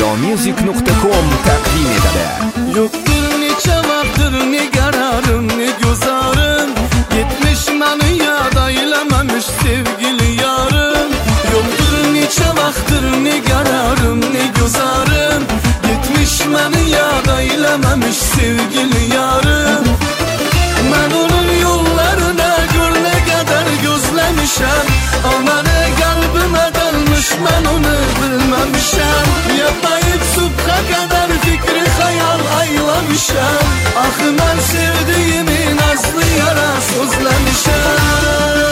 Music.com taqdim etadi. Yoktur necha vaqtdir ne qararım ne gözarım, yetmiş mani yad aylamamış sevgili yarım. Yoktur necha vaqtdir ne qararım ne gözarım, yetmiş mani yad aylamamış sevgili yarım. Ben onun yollarına gör ne kadar gözlemişim, ama ne kalbime dalmış ben onu bilmemişim. Yapmayıp subha kadar fikri hayal aylamışım, ah ben sevdiğimi nazlı yara sözlemişim.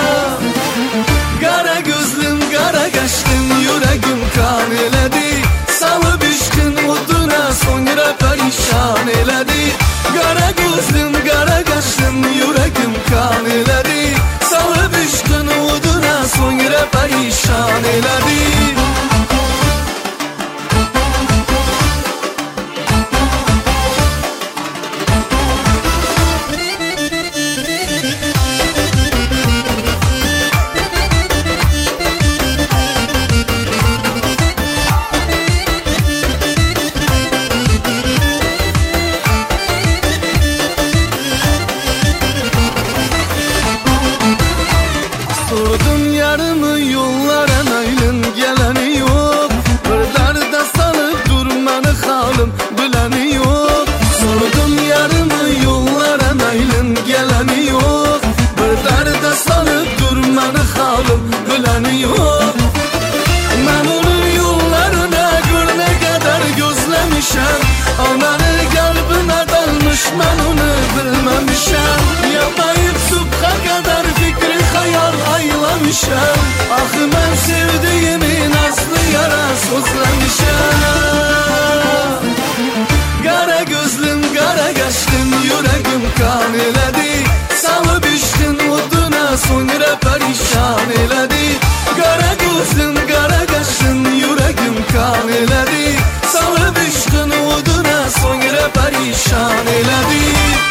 Kara gözlüm kara kaşlım yüreğim kan eledi, salıp işkin oduna sonra perişan eledi. Kara gözlüm kara kaşlım yüreğim kan eledi, salıp işkin oduna sonra perişan eledi. Sordum yarımı yollara naylın geleni yok, bir derde salıp durmanı halim bileni yok. Sordum yarımı yollara naylın geleni yok, bir derde salıp durmanı halim bileni yok. Ben onun yollarına gör ne kadar gözlemişim, ama ne kalbime dalmış ben onu bilmemişim. Yapmayıp subha kadar fikri hayal aylamışım, ah ben sevdiğimi nazlı yara sözlemişim. Kara gözlüm kara kaşlım yüreğim kan eledi, salıp iştin oduna sonra perişan eledi. Kara gözlüm kara kaşlım yüreğim kan eledi, salıp iştin oduna sonra perişan eledi.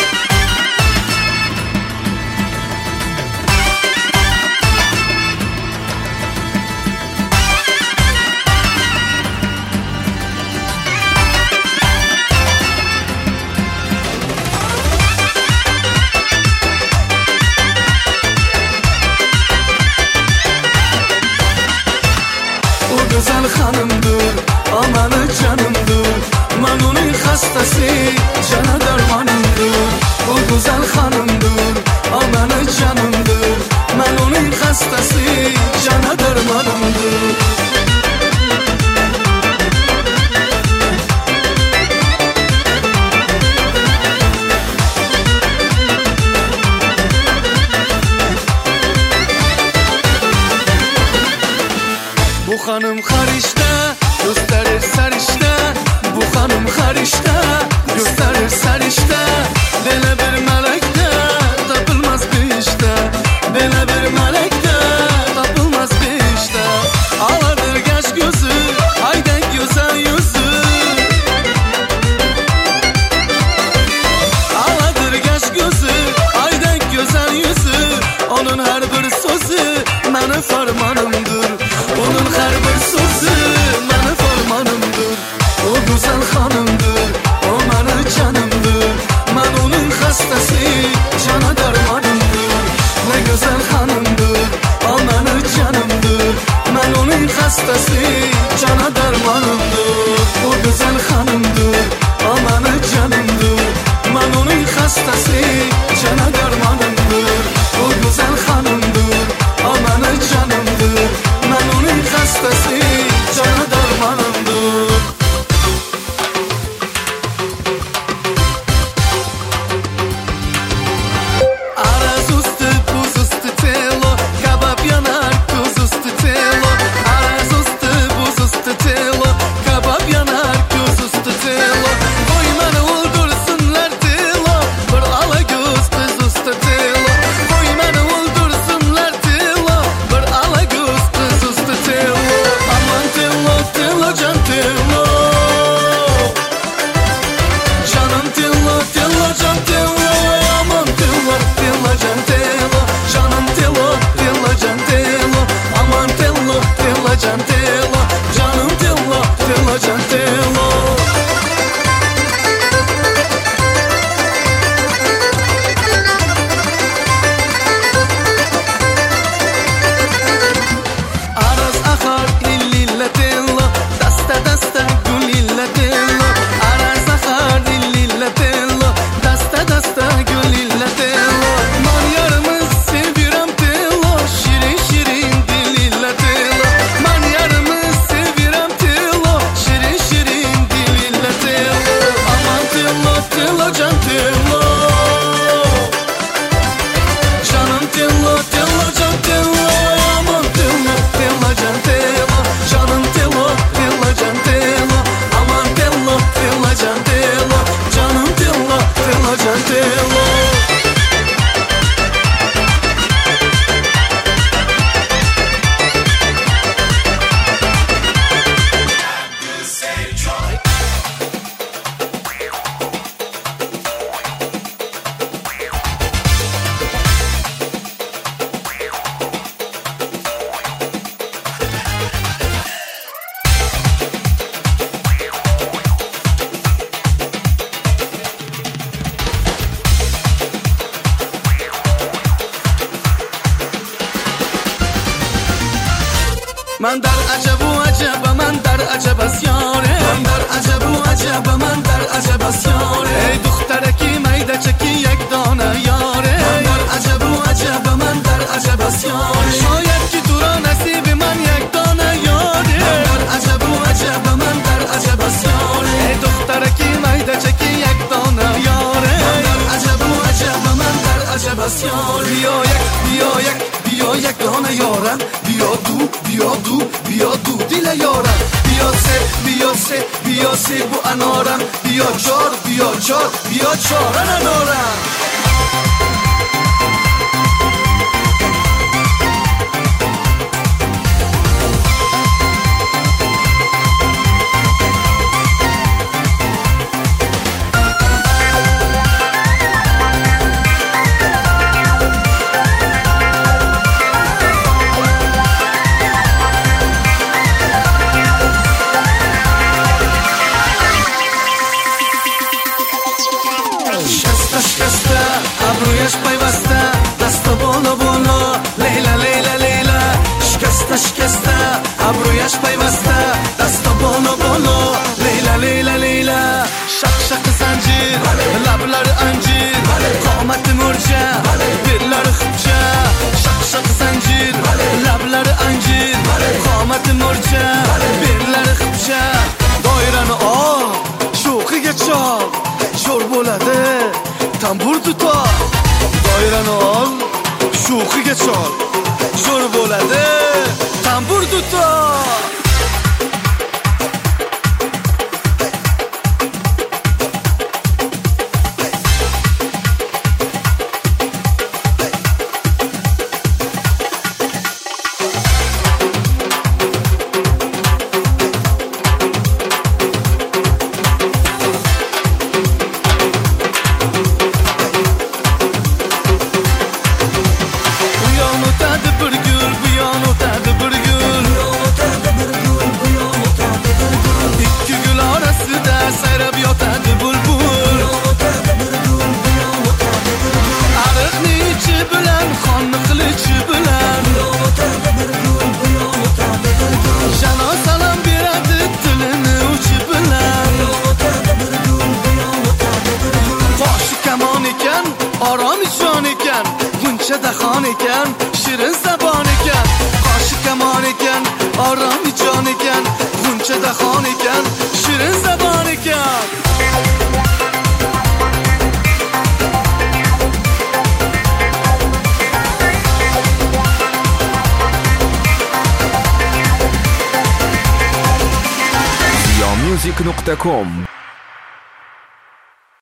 Güzel hanımdır, amanı canımdır, ben onun hastası, cana dermanımdır. O güzel hanımdır, amanı canımdır, ben onun hastası, cana dermanımdır. Bu hanım harişte, gösterir sarışta. Bu hanım harişte, gösterir sarışta. Dele bir melekte, tapılmaz bir işte. Dele bir melekte, tapılmaz bir işte. Ağladır genç gözü, hayden güzel yüzü. Ağladır genç gözü, hayden güzel yüzü. Onun her bir sözü, benim fermanımdır. Onun her bir sözü benim fermanımdır. O güzel hanımdır, o benim canımdır, ben onun hastası, cana dermanımdır. Ne güzel hanımdır, o benim canımdır, ben onun hastası, cana dermanımdır. O güzel hanımdır, o benim canımdır, ben onun hastası, cana dermanımdır. O güzel hanımdır, o benim canımdır, ben onun hastası, cana dermanımdır. Araz üstü buz üstü telo, kabap yanar tuz üstü telo. Araz üstü buz üstü telo, kabap yanar tuz üstü telo. Koymanı öldürsünler telo, bir ala göz kız üstü telo. Koymanı öldürsünler telo, bir ala göz kız üstü telo. Aman telo telo can telo, canım telo telo can telo. Aman telo telo can telo, canım telo telo can telo. Aman telo telo can telo, canım telo. تلا جان تلا عرس اخر لليلة تلا دسته دسته گل لیله تلا عرس اخر لليلة تلا دسته دسته گل لیله تلا من yarımız seviyorum tela şirin şirin diliyle tela man yarımız seviyorum tela şirin şirin diliyle tela aman tela tela can tela canım tela tela can tela aman tela tela can tela canım tela tela can tela aman tela tela can tela canım tela tela can tela من در عجب و عجب من در عجب است یاره من در عجب و عجب من در عجب است یاره ای دخترکی میده چکی یک دانه یاره من در عجب و عجب من در عجب است یاره شاید که تو را نصیب من یک دانه یاره من در عجب و عجب من در عجب است یاره ای دخترکی میده چکی یک دانه یاره من در عجب و عجب من در عجب است یاره بیا یک دانه یارم بیا دو دل یارم بیا سه بو انارم بیا چار انارم شکسته ابرویش پیوسته دست بالا بالا لیلا لیلا لیلا شکسته ابرویش پیوسته دست بالا بالا لیلا لیلا لیلا شق زنجیر لبلر انجیر قامت مرجع دلlar خبچه شق زنجیر لبلر انجیر قامت مرجع دلlar خبچه doirani ol sho'xiga chol sho'r bo'ladi tambur tutoq doirani ol sho'xiga chol sho'r bo'ladi tambur tutoq buncha daxon ekan shirin zabon ekan qoshi kamon ekan oromi jon ekan buncha daxon ekan shirin zabon ekan ziyomusic.com